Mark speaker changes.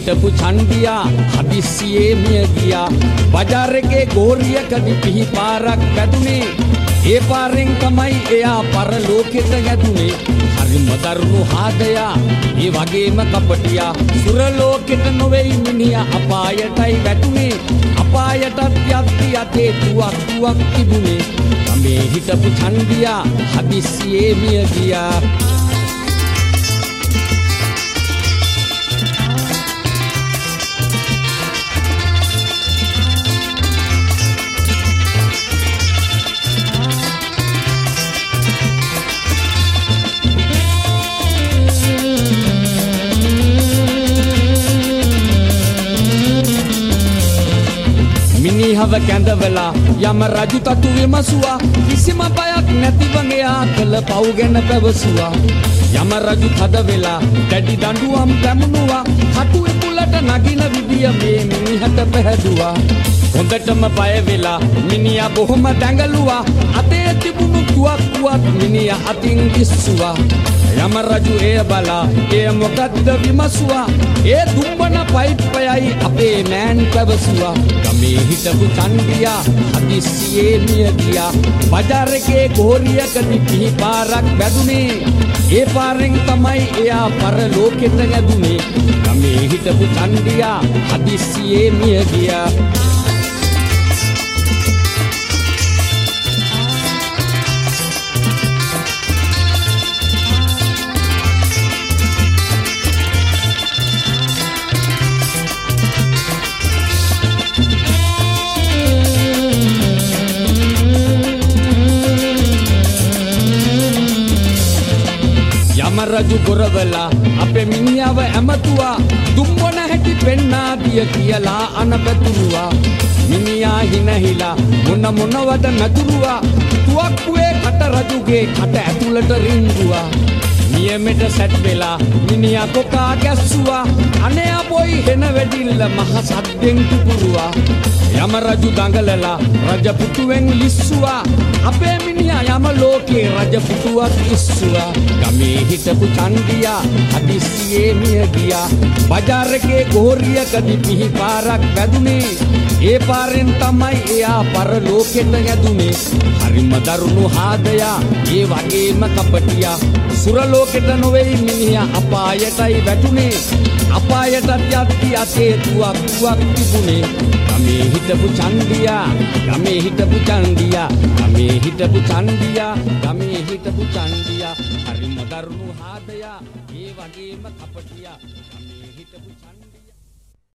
Speaker 1: හිටපු චන්දියා හදිස්සියේ මිය ගියා බජාර් එකේ ගෝරියකදී පිහි පාරක් වැදුනේ ඒ පාරෙන් තමයි එයා පරලෝකෙට යදුනේ හරිම දරුණු හාදයා ඒ වගේම කපටියා සුරලෝකෙට නොවේයි මිනිහා අපායටයි වැටුනේ අපායටත් යද්දි අතේ තුවක් තිබුනේ ගමේ හිටපු චන්දියා හදිස්සියේ මිය ගියා මිනිහව කැඳවලා යම රජු තතු විමසුවා කිසිම බයක් නැතිව එයා කළ පව් ගැන පැවසුවා යම රජු තද වෙලා දැඩි දඬුවම් පැමුණුවා කටුවේ පුලට නගින විදිය මේ මිනිහට පැහැදුවා හොඳටම බය වෙලා මිනිහා බොහොම දැඟලුවා අතේ තිබුණු තුවක්කුවත් මිනිහා අතින් ඉස්සුවා යම රජු එය බලා එය මොකද්ද විමසුවා ඒ දුම්බන පයිප්පයයි අපේ මෑන් පැවසුවා ගමේ හිටපු චන්දියා හදිස්සියේ මිය ගියා බජාර් එකේ ගෝරියකදී පිහි පාරක් වැදුනේ ඒ පාරෙන් තමයි එයා පරලෝකෙට යදුනේ ගමේ හිටපු චන්දියා හදිස්සියේ මිය ගියා රජු ගොරවලා අපේ මිනිහව ඇමතුවා දුම්බන හැටි පෙන්නා දිය කියලා අනබතුරුවා මිනිහා හිනහිලා මොනවද නැතුරුවා තුවක්කුවේ කට රජුගේ කට ඇතුළට රිංගුවා නියමෙට සැට් වෙලා මිනිහා කොකා ගැස්සුවා අනේ අපොයි හෙන වෙඩිල්ල මහ සද්දෙන් පුපුරුවා යම රජු දඟලලා රජ පුටුවෙන් ලිස්සුවා අපේ මිනිහා යම ලෝකේ රජ පුටුවක් ඉස්සුවා ගමේ හිටපු චන්දියා හදිස්සියේ මිය ගියා බජාර් එකේ ගෝරියකදී පිහි පාරක් වැදුනේ ඒ පාරෙන් තමයි එයා පරලෝකෙට යදුනේ හරිම දරුණු හාදයා ඒ වගේම කපටියා සුරලෝකෙට නොවේයි මිනිහා අපායටයි වැටුනේ අපායටත් යද්දි අතේ තුවක් තිබුනේ ගමේ හිටපු චන්දියා ගමේ හිටපු චන්දියා ගමේ හිටපු චන්දියා ගමේ හිටපු චන්දියා හරිම දරුණු හාදයා ඒ වගේම කපටියා ගමේ හිටපු චන්දියා